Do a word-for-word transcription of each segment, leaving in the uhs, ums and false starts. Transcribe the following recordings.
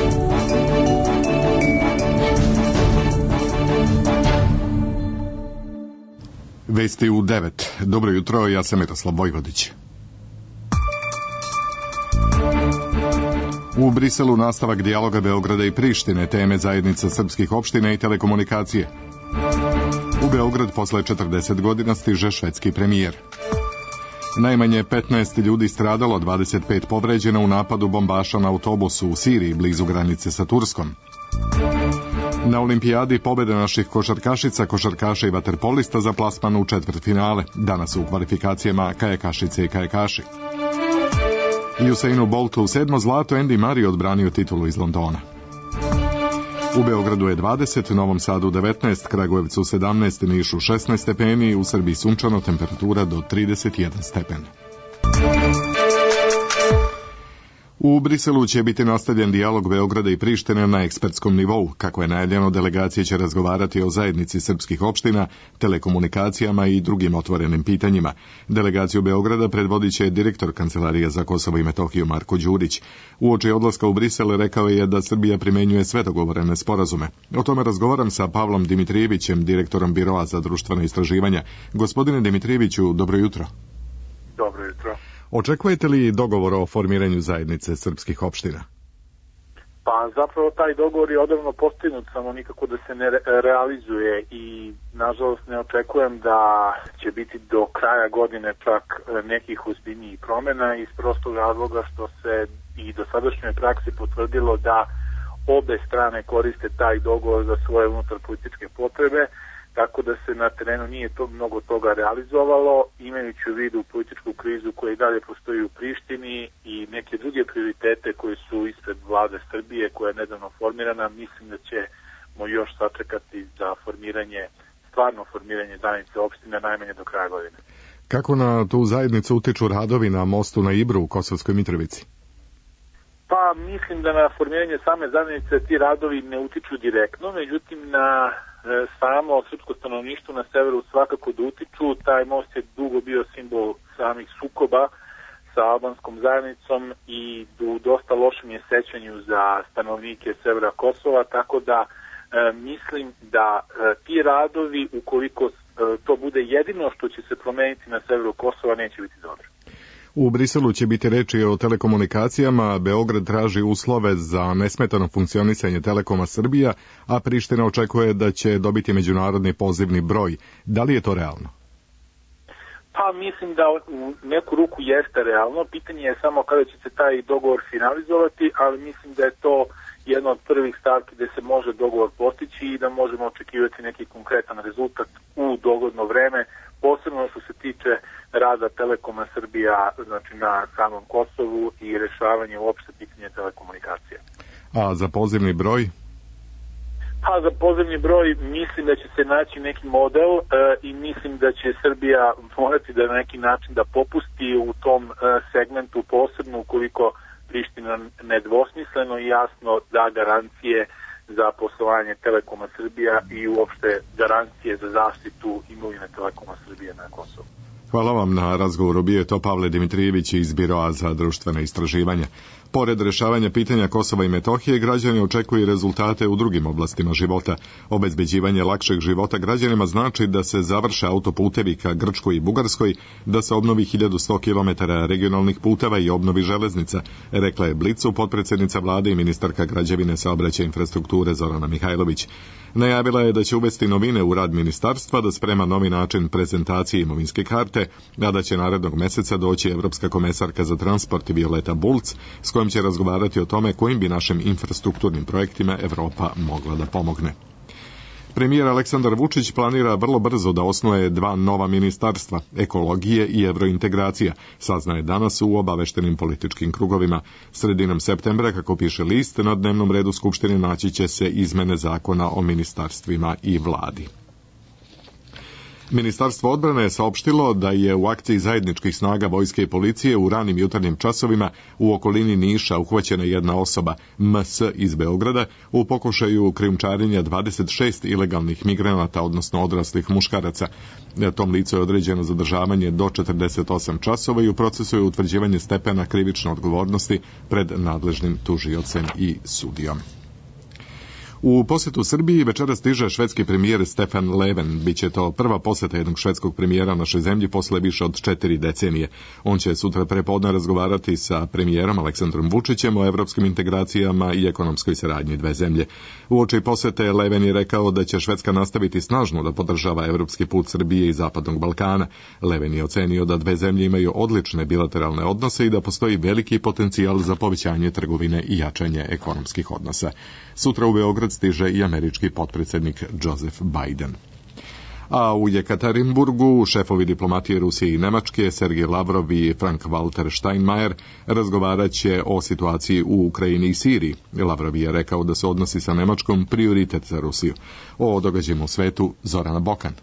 Vesti u devet. Dobro jutro, ja sam Miroslav Vojvodić. U Briselu nastavak dijaloga Beograda i Prištine, teme zajednica srpskih opština i telekomunikacije. U Beograd posle četrdeset godina stiže švedski premijer. Najmanje petnaest ljudi stradalo, dvadeset pet povređeno u napadu bombaša na autobusu u Siriji, blizu granice sa Turskom. Na olimpijadi pobjede naših košarkašica, košarkaša i vaterpolista za plasman u četvrtfinale. Danas u kvalifikacijama kajakašice i kajakaši. I Usainu Boltu sedmo zlato, Andy Murray odbranio titulu iz Londona. U Beogradu je dvadeset, Novom Sadu devetnaest, Kragujevcu sedamnaest, Nišu šesnaest stepeni, u Srbiji sunčano, temperatura do trideset jedan stepen. U Briselu će biti nastavljen dijalog Beograda i Prištine na ekspertskom nivou. Kako je najavljeno, delegacije će razgovarati o zajednici srpskih opština, telekomunikacijama i drugim otvorenim pitanjima. Delegaciju Beograda predvodit će direktor Kancelarije za Kosovo i Metohiju Marko Đurić. Uoči odlaska u Brisel rekao je da Srbija primenjuje sve dogovorene sporazume. O tome razgovaram sa Pavlom Dimitrijevićem, direktorom Biroa za društvena istraživanja. Gospodine Dimitrijeviću, dobro jutro. Dobro jutro. Očekujete li dogovor o formiranju zajednice srpskih opština? Pa zapravo taj dogovor je odavno postignut, samo nikako da se ne realizuje i nažalost ne očekujem da će biti do kraja godine čak nekih ozbiljnijih promjena iz prostog razloga što se i do sadašnjoj praksi potvrdilo da obe strane koriste taj dogovor za svoje unutarpolitičke potrebe, tako da se na terenu nije to mnogo toga realizovalo, imajući u vidu političku krizu koja i dalje postoji u Prištini i neke druge prioritete koji su ispred vlade Srbije koja je nedavno formirana. Mislim da ćemo još sačekati za formiranje, stvarno formiranje zajednice opštine najmanje do kraja godine. Kako na tu zajednicu utiču radovi na mostu na Ibru u Kosovskoj Mitrovici? Pa mislim da na formiranje same zajednice ti radovi ne utiču direktno, međutim na samo srpsko stanovništvo na severu svakako da utiču. Taj most je dugo bio simbol samih sukoba sa albanskom zajednicom i u dosta lošem je sećanju za stanovnike severa Kosova, tako da e, mislim da e, ti radovi, ukoliko e, to bude jedino što će se promeniti na severu Kosova, neće biti dobro. U Briselu će biti reči o telekomunikacijama. Beograd traži uslove za nesmetano funkcionisanje Telekoma Srbija, a Priština očekuje da će dobiti međunarodni pozivni broj. Da li je to realno? Pa mislim da u neku ruku jeste realno. Pitanje je samo kada će se taj dogovor finalizovati, ali mislim da je to jedna od prvih stavki gde se može dogovor postići i da možemo očekivati neki konkretan rezultat u dogodno vreme, posebno što se tiče rada Telekoma Srbija, znači na samom Kosovu i rešavanje uopšte pitanja telekomunikacije. A za pozivni broj? Pa za pozivni broj mislim da će se naći neki model e, i mislim da će Srbija morati da na neki način da popusti u tom e, segmentu, posebno ukoliko Priština nedvosmisleno i jasno da garancije za poslovanje Telekoma Srbija i uopšte garancije za zaštitu imovine Telekoma Srbije na Kosovu. Hvala vam na razgovoru. Bio je to Pavle Dimitrijević iz Biroa za društvena istraživanja. Pored rešavanja pitanja Kosova i Metohije, građani očekuju rezultate u drugim oblastima života. Obezbeđivanje lakšeg života građanima znači da se završe autoputevi ka Grčkoj i Bugarskoj, da se obnovi hiljadu sto kilometara regionalnih puteva i obnovi železnica, rekla je Blicu potpredsjednica vlade i ministarka građevine, saobraćaja i infrastrukture Zorana Mihajlović. Najavila je da će uvesti novine u rad ministarstva, da sprema novi način prezentacije imovinske karte, a da će narednog meseca doći evropska komesarka za transport Violeta Bulc, s kojom će razgovarati o tome kojim bi našim infrastrukturnim projektima Evropa mogla da pomogne. Premijer Aleksandar Vučić planira vrlo brzo da osnuje dva nova ministarstva, ekologije i evrointegracija, saznaje danas u obaveštenim političkim krugovima. Sredinom septembra, kako piše list, na dnevnom redu Skupštine naći će se izmene zakona o ministarstvima i vladi. Ministarstvo odbrane je saopštilo da je u akciji zajedničkih snaga vojske i policije u ranim jutarnjim časovima u okolini Niša uhvaćena jedna osoba, M S iz Beograda, u pokušaju krijumčarenja dvadeset šest ilegalnih migranata, odnosno odraslih muškaraca. Tom licu je određeno zadržavanje do četrdeset osam časova i u procesu je utvrđivanje stepena krivične odgovornosti pred nadležnim tužiocem i sudijom. U posjetu Srbiji večera stiže švedski premijer Stefan Löfven. Biće to prva posjeta jednog švedskog premijera našoj zemlji posle više od četiri decenije. On će sutra prepodne razgovarati sa premijerom Aleksandrom Vučićem o evropskim integracijama i ekonomskoj saradnji dve zemlje. Uoči posjete Löfven je rekao da će Švedska nastaviti snažno da podržava evropski put Srbije i Zapadnog Balkana. Löfven je ocenio da dve zemlje imaju odlične bilateralne odnose i da postoji veliki potencijal za povećanje trgovine i jačanje ekonomskih odnosa. Sutra u Beograd stiže i američki potpredsjednik Joseph Biden. A u Jekaterinburgu šefovi diplomatije Rusije i Nemačke, Sergej Lavrov i Frank-Walter Steinmeier, razgovarat će o situaciji u Ukrajini i Siriji. Lavrov je rekao da se odnosi sa Nemačkom prioritet za Rusiju. O događajima u svetu Zorana Bokan.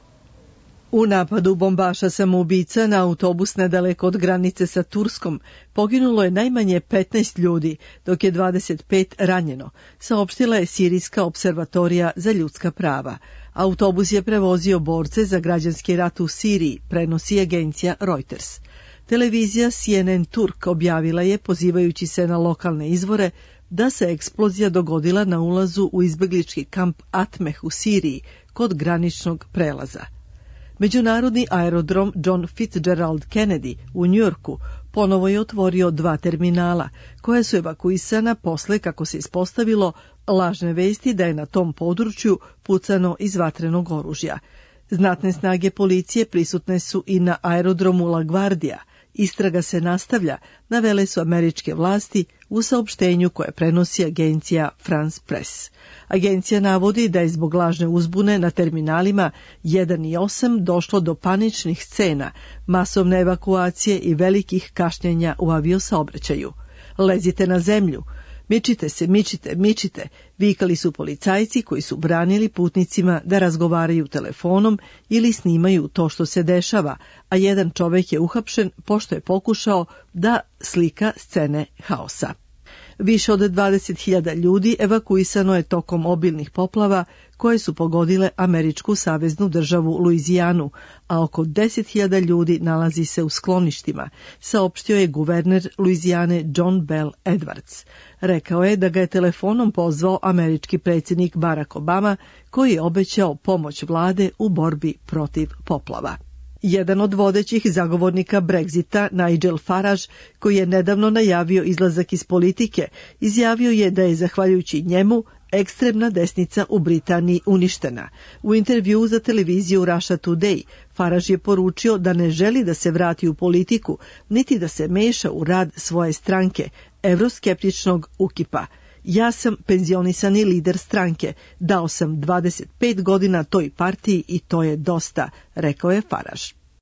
U napadu bombaša samoubica na autobus nedaleko od granice sa Turskom poginulo je najmanje petnaest ljudi, dok je dvadeset pet ranjeno, saopštila je Sirijska observatorija za ljudska prava. Autobus je prevozio borce za građanski rat u Siriji, prenosi agencija Reuters. Televizija C N N Turk objavila je, pozivajući se na lokalne izvore, da se eksplozija dogodila na ulazu u izbeglički kamp Atmeh u Siriji, kod graničnog prelaza. Međunarodni aerodrom John Fitzgerald Kennedy u Njujorku ponovo je otvorio dva terminala, koja su evakuisana posle, kako se ispostavilo, lažne vesti da je na tom području pucano iz vatrenog oružja. Znatne snage policije prisutne su i na aerodromu LaGuardia. Istraga se nastavlja, navele su američke vlasti u saopštenju koje prenosi agencija France Press. Agencija navodi da je zbog lažne uzbune na terminalima jedan i osam došlo do paničnih scena, masovne evakuacije i velikih kašnjenja u aviosaobraćaju. Lezite na zemlju, mičite se, mičite, mičite, vikali su policajci koji su branili putnicima da razgovaraju telefonom ili snimaju to što se dešava, a jedan čovek je uhapšen pošto je pokušao da slika scene haosa. Više od dvadeset hiljada ljudi evakuisano je tokom obilnih poplava koje su pogodile američku saveznu državu Luizijanu, a oko deset hiljada ljudi nalazi se u skloništima, saopštio je guverner Luizijane John Bell Edwards. Rekao je da ga je telefonom pozvao američki predsjednik Barack Obama, koji je obećao pomoć vlade u borbi protiv poplava. Jedan od vodećih zagovornika Brexita, Nigel Farage, koji je nedavno najavio izlazak iz politike, izjavio je da je, zahvaljujući njemu, ekstremna desnica u Britaniji uništena. U intervjuu za televiziju Russia Today, Farage je poručio da ne želi da se vrati u politiku, niti da se meša u rad svoje stranke, evroskeptičnog UKIP-a. Ja sam penzionisani lider stranke, dao sam dvadeset pet godina toj partiji i to je dosta, rekao je Farage.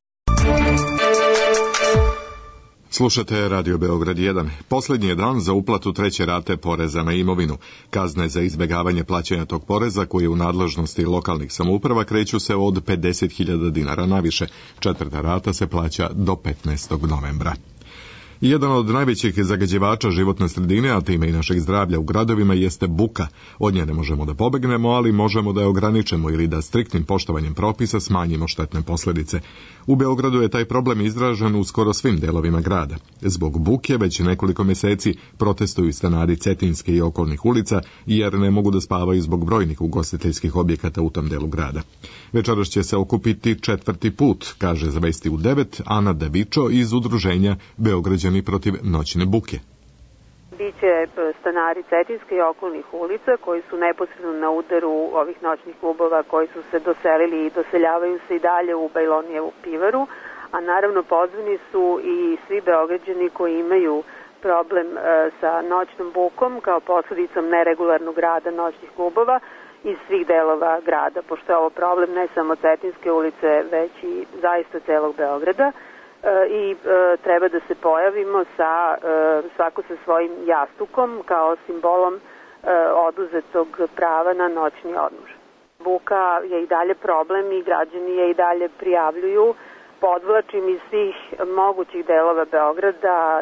Slušate Radio Beograd jedan. Posljednji je dan za uplatu treće rate poreza na imovinu. Kazne za izbjegavanje plaćanja tog poreza, koji je u nadležnosti lokalnih samouprava, kreću se od pedeset hiljada dinara naviše. Četvrta rata se plaća do petnaestog novembra. Jedan od najvećih zagađivača životne sredine, a time i našeg zdravlja u gradovima, jeste buka. Od nje ne možemo da pobegnemo, ali možemo da je ograničimo ili da striktnim poštovanjem propisa smanjimo štetne posljedice. U Beogradu je taj problem izražen u skoro svim delovima grada. Zbog buke već nekoliko mjeseci protestuju stanari Cetinske i okolnih ulica, jer ne mogu da spavaju zbog brojnih ugostiteljskih objekata u tom delu grada. Večeras će se okupiti četvrti put, kaže za Vesti u devet Ana Davičo iz udruženja Beograđani protiv noćne buke. Biće stanari Cetinske i okolnih ulica koji su neposredno na udaru ovih noćnih klubova koji su se doselili i doseljavaju se i dalje u Bajlonijevu pivaru, a naravno pozvani su i svi Beograđani koji imaju problem e, sa noćnom bukom kao posljedicom neregularnog rada noćnih klubova iz svih delova grada, pošto je ovo problem ne samo Cetinske ulice, već i zaista celog Beograda. I e, treba da se pojavimo sa e, svako sa svojim jastukom kao simbolom e, oduzetog prava na noćni odmor. buka je i dalje problem i građani je i dalje prijavljuju. Podvlačim iz svih mogućih delova Beograda.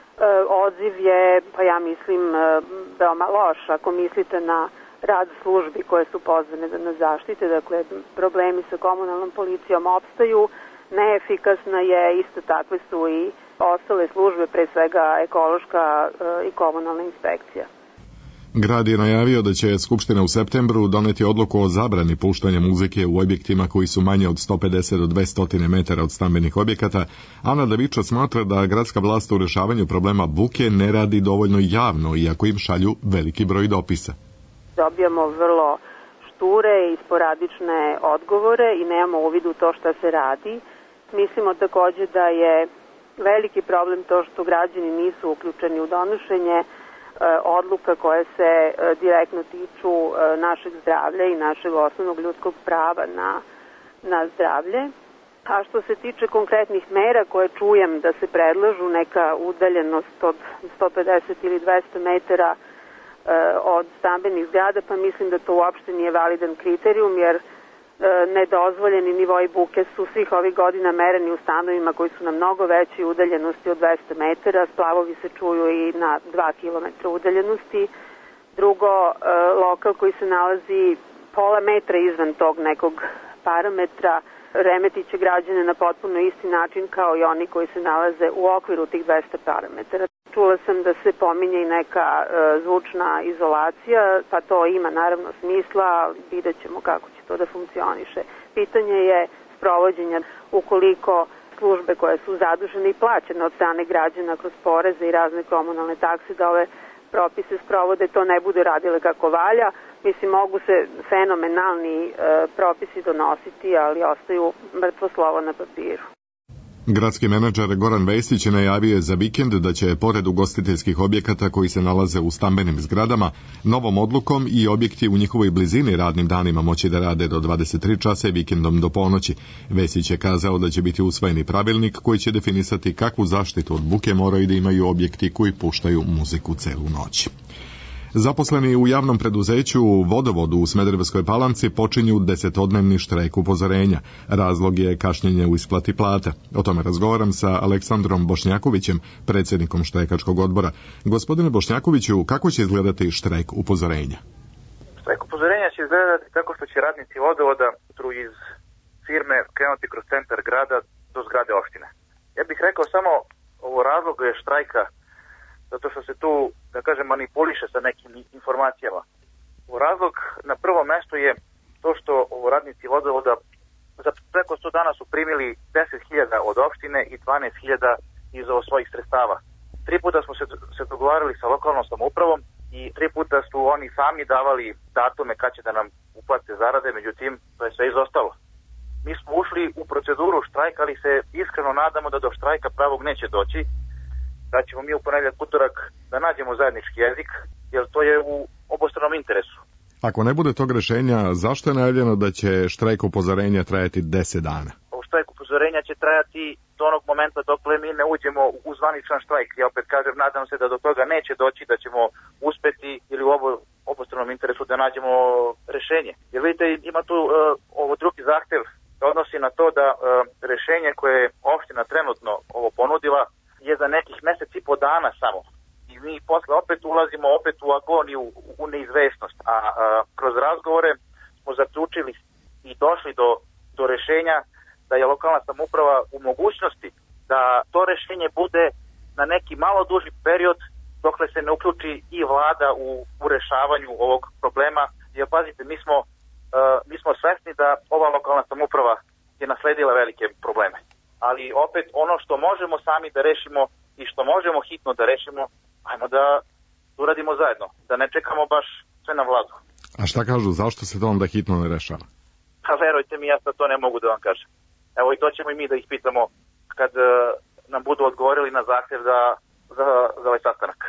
Odziv je, pa ja mislim, veoma loš ako mislite na rad službi koje su pozvane na zaštite. Dakle, problemi sa komunalnom policijom opstaju, neefikasna je, isto takve su i ostale službe, pre svega ekološka i komunalna inspekcija. Grad je najavio da će Skupština u septembru doneti odluku o zabrani puštanja muzike u objektima koji su manje od sto pedeset do dvesta metara od stambenih objekata. Ana Daviča smatra da gradska vlast u rešavanju problema buke ne radi dovoljno javno, iako im šalju veliki broj dopisa. Dobijamo vrlo šture i sporadične odgovore i nemamo uvid u to šta se radi. Mislimo takođe da je veliki problem to što građani nisu uključeni u donošenje odluka koje se direktno tiču našeg zdravlja i našeg osnovnog ljudskog prava na, na zdravlje. A što se tiče konkretnih mera koje čujem da se predlažu, neka udaljenost od sto pedeset ili dvesta metara od stambenih zgrada, pa mislim da to uopšte nije validan kriterijum, jer nedozvoljeni nivoi buke su svih ovih godina mereni u stanovima koji su na mnogo većoj udaljenosti od dvesta metara, splavovi se čuju i na dva kilometra udaljenosti. Drugo, lokal koji se nalazi pola metra izvan tog nekog parametra remetiće građane na potpuno isti način kao i oni koji se nalaze u okviru tih dvesta parametara. Čula sam da se pominje i neka e, zvučna izolacija, pa to ima naravno smisla, vidjet ćemo kako će to da funkcioniše. Pitanje je sprovođenja ukoliko službe koje su zadužene i plaćene od strane građana kroz poreze i razne komunalne takse da ove propise sprovode, to ne bude radile kako valja. Mislim, mogu se fenomenalni e, propisi donositi, ali ostaju mrtvo slovo na papiru. Gradski menadžer Goran Vesić najavio je za vikend da će, pored ugostiteljskih objekata koji se nalaze u stambenim zgradama, novom odlukom i objekti u njihovoj blizini radnim danima moći da rade do dvadeset tri časa i vikendom do ponoći. Vesić je kazao da će biti usvojeni pravilnik koji će definisati kakvu zaštitu od buke moraju da imaju objekti koji puštaju muziku celu noć. Zaposleni u javnom preduzeću Vodovodu u Smederevskoj Palanci počinju desetodnevni štrajk upozorenja. Razlog je kašnjenje u isplati plata. O tome razgovaram sa Aleksandrom Bošnjakovićem, predsjednikom štrajkačkog odbora. Gospodine Bošnjakoviću, kako će izgledati štrajk upozorenja? Štrajk upozorenja će izgledati tako što će radnici Vodovoda iz firme krenuti kroz centar grada do zgrade opštine. Ja bih rekao samo ovo razlog je štrajka zato što se tu, da kažem, manipuliše sa nekim informacijama. Razlog na prvom mestu je to što radnici Vodovoda za preko sto dana su primili deset hiljada od opštine i dvanaest hiljada iz svojih sredstava. Tri puta smo se, se dogovarali sa lokalnom samoupravom i tri puta su oni sami davali datume kad će da nam uplate zarade, međutim to je sve izostalo. Mi smo ušli u proceduru štrajka, ali se iskreno nadamo da do štrajka pravog neće doći, da ćemo mi u ponedjeljak, utorak da nađemo zajednički jezik, jer to je u obostranom interesu. Ako ne bude tog rešenja, zašto je najavljeno da će štrajk upozorenja trajati deset dana? Štrajk upozorenja će trajati do onog momenta dokle mi ne uđemo u zvaničan štrajk. Ja opet kažem, nadam se da do toga neće doći, da ćemo uspeti ili u ovo obostranom interesu da nađemo rešenje. Jer vidite, ima tu uh, ovo drugi zahtev da odnosi na to da uh, rešenje koje je opština trenutno ovo ponudila je za nekih mesec i po dana samo. I mi posle opet ulazimo opet u agoniju, u neizvesnost. A, a kroz razgovore smo zaključili i došli do, do rešenja da je lokalna samouprava u mogućnosti da to rešenje bude na neki malo duži period dokle se ne uključi i vlada u, u rešavanju ovog problema. Jer pazite, mi smo, uh, mi smo svesni da ova lokalna samouprava je nasledila velike probleme. Ali opet ono što možemo sami da rešimo i što možemo hitno da rešimo, ajmo da uradimo zajedno, da ne čekamo baš sve na vladu. A šta kažu, zašto se to onda hitno ne rešava? Pa verujte mi, ja sad to ne mogu da vam kažem. Evo i to ćemo i mi da ih pitamo kad uh, nam budu odgovorili na zahtev za, za, za ovaj sastanak.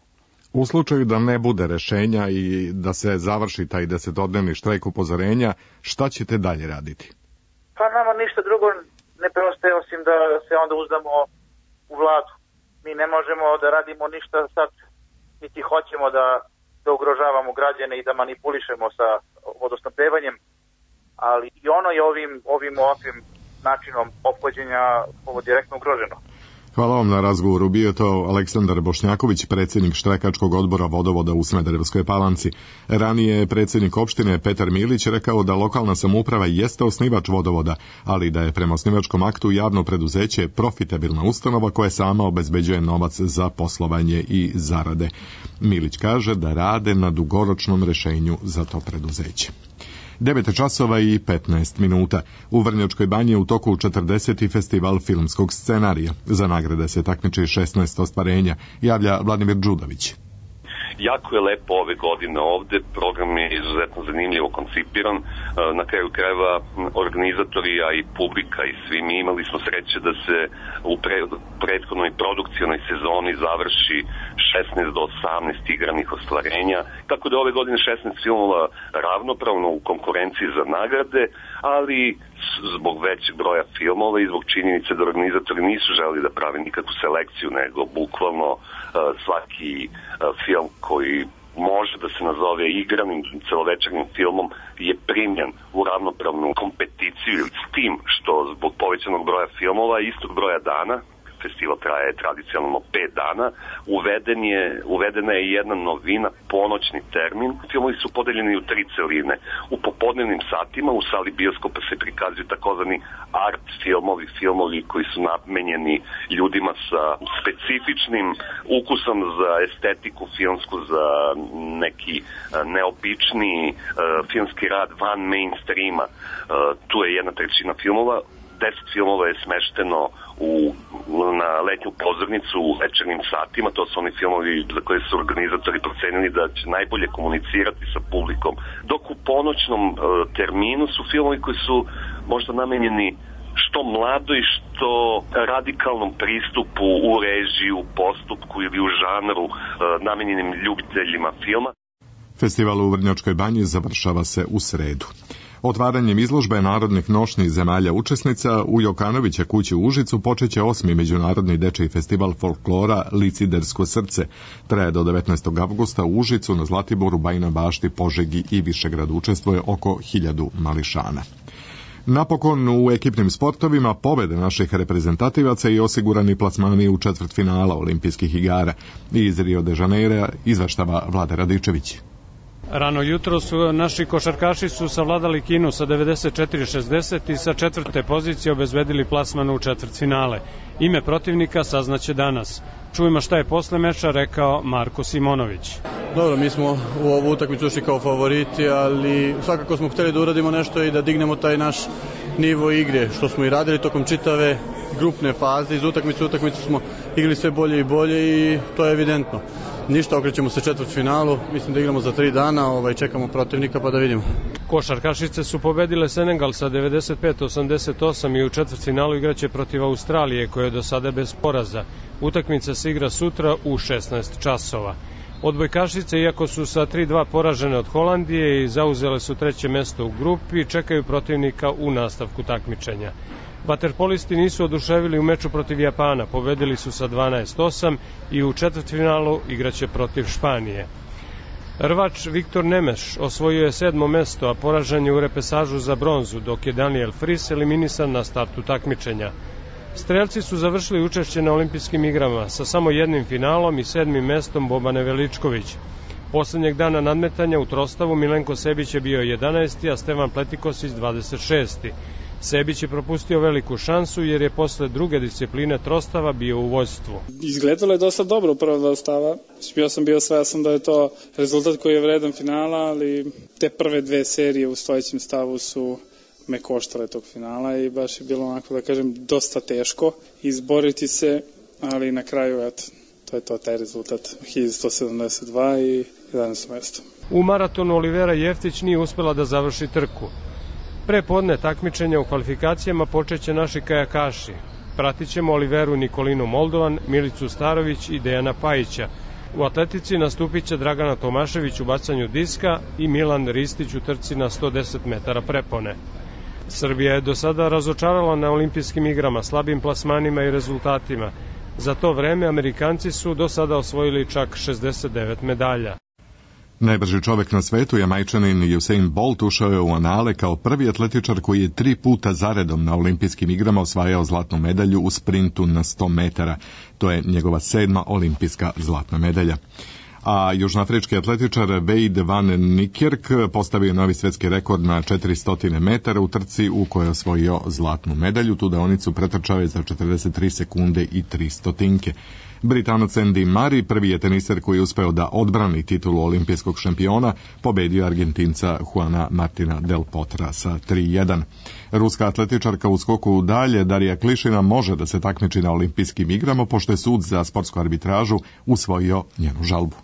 U slučaju da ne bude rešenja i da se završi taj desetodnevni štrajk upozorenja, šta ćete dalje raditi? Pa nama ništa drugo ne preostaje osim da se onda uzdamo u vladu. Mi ne možemo da radimo ništa sad, niti hoćemo da, da ugrožavamo građane i da manipulišemo sa vodosnabdevanjem. ali i ono je ovim, ovim ovakvim načinom ophođenja ovo direktno ugroženo. Hvala vam na razgovoru. Bio je to Aleksandar Bošnjaković, predsjednik štrajkačkog odbora vodovoda u Smederevskoj Palanci. Ranije je predsjednik opštine Petar Milić rekao da lokalna samouprava jeste osnivač vodovoda, ali da je prema osnivačkom aktu javno preduzeće profitabilna ustanova koja sama obezbeđuje novac za poslovanje i zarade. Milić kaže da rade na dugoročnom rešenju za to preduzeće. devet časova i petnaest minuta. U Vrnjačkoj banji je u toku četrdeseti festival filmskog scenarija. Za nagrade se takmiči šesnaest ostvarenja, javlja Vladimir Đudović. Jako je lepo ove godine ovde, program je izuzetno zanimljivo koncipiran, na kraju krajeva organizatori, a i publika i svi mi imali smo sreće da se u prethodnoj produkcionoj sezoni završi šesnaest do osamnaest igranih ostvarenja, tako da ove godine šesnaest filmova ravnopravno u konkurenciji za nagrade, ali zbog većeg broja filmova i zbog činjenice da organizatori nisu želeli da prave nikakvu selekciju, nego bukvalno uh, svaki uh, film koji može da se nazove igranim celovečernjim filmom je primljen u ravnopravnu kompeticiju s tim što zbog povećanog broja filmova i istog broja dana, festival traje tradicionalno pet dana, uveden je, uvedena je jedna novina, ponoćni termin. Filmovi su podeljeni u tri celine. U popodnevnim satima u sali bioskopa se prikazuju takozvani art filmovi, filmovi koji su namenjeni ljudima sa specifičnim ukusom za estetiku filmsku, za neki neobični uh, filmski rad van mainstreama. Uh, tu je jedna trećina filmova. Deset filmova je smešteno u, na letnju pozornicu u večernjim satima, to su oni filmovi za koje su organizatori procenili da će najbolje komunicirati sa publikom, dok u ponoćnom e, terminu su filmovi koji su možda namenjeni što mladoj, što radikalnom pristupu u režiju, postupku ili u žanru, e, namenjenim ljubiteljima filma. Festival u Vrnjačkoj banji završava se u sredu. Otvaranjem izložbe narodnih nošnji zemalja učesnica u Jokanovića kući u Užicu počeće osmi međunarodni dečiji festival folklora Licidersko srce. Traje do devetnaestog avgusta u Užicu, na Zlatiboru, Bajinoj Bašti, Požegi i Višegradu učestvuje oko hiljadu mališana. Napokon u ekipnim sportovima pobede naših reprezentativaca i osigurani plasmani u četvrtfinala olimpijskih igara. Iz Rio de Janeira izveštava Vlada Radičević. Rano jutro su naši košarkaši su savladali Kinu sa devedeset četiri šezdeset i sa četvrte pozicije obezbedili plasman u četvrtfinale. Ime protivnika saznaće danas. Čujemo šta je posle meča rekao Marko Simonović. Dobro, mi smo u ovu utakmicu ušli kao favoriti, ali svakako smo hteli da uradimo nešto i da dignemo taj naš nivo igre, što smo i radili tokom čitave grupne faze. Iz utakmice u utakmicu smo igrali sve bolje i bolje i to je evidentno. Ništa, okrećemo se četvrtfinalu, mislim da igramo za tri dana, ovaj, čekamo protivnika pa da vidimo. Košarkašice su pobedile Senegal sa devedeset pet osamdeset osam i u četvrtfinalu igraće protiv Australije, koja je do sada bez poraza. Utakmica se igra sutra u šesnaest časova. Odbojkašice, iako su sa tri dva poražene od Holandije i zauzele su treće mesto u grupi, čekaju protivnika u nastavku takmičenja. Vaterpolisti nisu oduševili u meču protiv Japana, pobedili su sa dvanaest osam i u četvrtfinalu igraće protiv Španije. Rvač Viktor Nemeš osvojio je sedmo mesto, a poražen je u repesažu za bronzu, dok je Daniel Fris eliminisan na startu takmičenja. Strelci su završili učešće na olimpijskim igrama sa samo jednim finalom i sedmim mestom Bobane Veličković. Poslednjeg dana nadmetanja u trostavu Milenko Sebić je bio jedanaesti, a Stevan Pletikosić dvadeset šesti. Sebić je propustio veliku šansu jer je posle druge discipline trostava bio u vođstvu. Izgledalo je dosta dobro u prva dva stava. Ja sam bio svesan da je to rezultat koji je vredan finala, ali te prve dve serije u stojećem stavu su me koštale tog finala i baš je bilo onako, da kažem, dosta teško izboriti se, ali na kraju, eto, to je to, taj rezultat, hiljadu sto sedamdeset dva i jedanaesto mesto. U maratonu Olivera Jeftić nije uspela da završi trku. Pre podne takmičenja u kvalifikacijama počeće naši kajakaši. Pratit ćemo Oliveru Nikolinu Moldovan, Milicu Starović i Dejana Pajića. U atletici nastupit će Dragana Tomašević u bacanju diska i Milan Ristić u trci na sto deset metara prepone. Srbija je do sada razočarala na olimpijskim igrama slabim plasmanima i rezultatima. Za to vreme Amerikanci su do sada osvojili čak šezdeset devet medalja. Najbrži čovjek na svetu, Jamajčanin Usain Bolt, ušao je u anale kao prvi atletičar koji je tri puta zaredom na olimpijskim igrama osvajao zlatnu medalju u sprintu na sto metara. To je njegova sedma olimpijska zlatna medalja. A južnoafrički atletičar Wade van Niekerk postavio novi svjetski rekord na četiristo metara u trci u kojoj je osvojio zlatnu medalju. Tu deonicu pretrčao je za četrdeset tri sekunde i tri stotinke. Britanac Andy Murray prvi je teniser koji je uspeo da odbrani titulu olimpijskog šampiona, pobedio Argentinca Juana Martina Del Potra sa tri jedan. Ruska atletičarka u skoku dalje Darija Klišina može da se takmiči na olimpijskim igrama, pošto je sud za sportsku arbitražu usvojio njenu žalbu.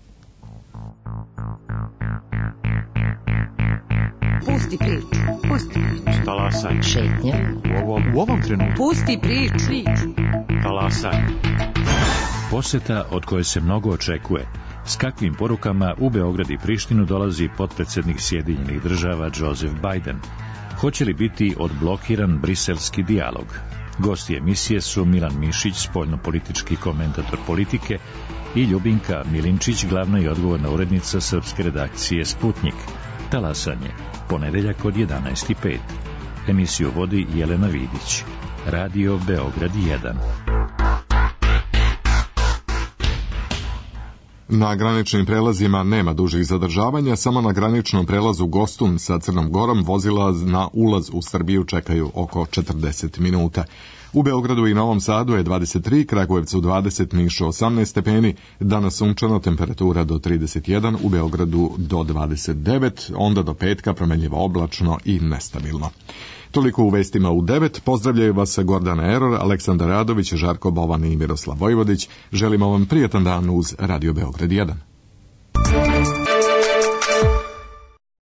Pusti priču, pusti priču. Talasaj. Šetnja. U ovom, u ovom trenutku. Pusti priču. Talasaj. Poseta od koje se mnogo očekuje. S kakvim porukama u Beograd i Prištinu dolazi potpredsjednik Sjedinjenih država Joseph Biden? Hoće li biti odblokiran briselski dijalog? Gosti emisije su Milan Mišić, spoljnopolitički komentator Politike, i Ljubinka Milinčić, glavna i odgovorna urednica srpske redakcije Sputnik. Talasanje, ponedeljak od jedanaest i pet. Emisiju vodi Jelena Vidić. Radio Beograd jedan. Na graničnim prelazima nema dužih zadržavanja, samo na graničnom prelazu Gostun sa Crnom Gorom vozila na ulaz u Srbiju čekaju oko četrdeset minuta. U Beogradu i Novom Sadu je dvadeset tri, Kragujevcu dvadeset, Nišu osamnaest stepeni, danas sunčano, temperatura do trideset jedan, u Beogradu do dvadeset devet, onda do petka promenljivo oblačno i nestabilno. Toliko u vestima u devet. Pozdravljaju vas Gordana Eror, Aleksandar Radović, Žarko Bovan i Miroslav Vojvodić. Želimo vam prijetan dan uz Radio Beograd jedan.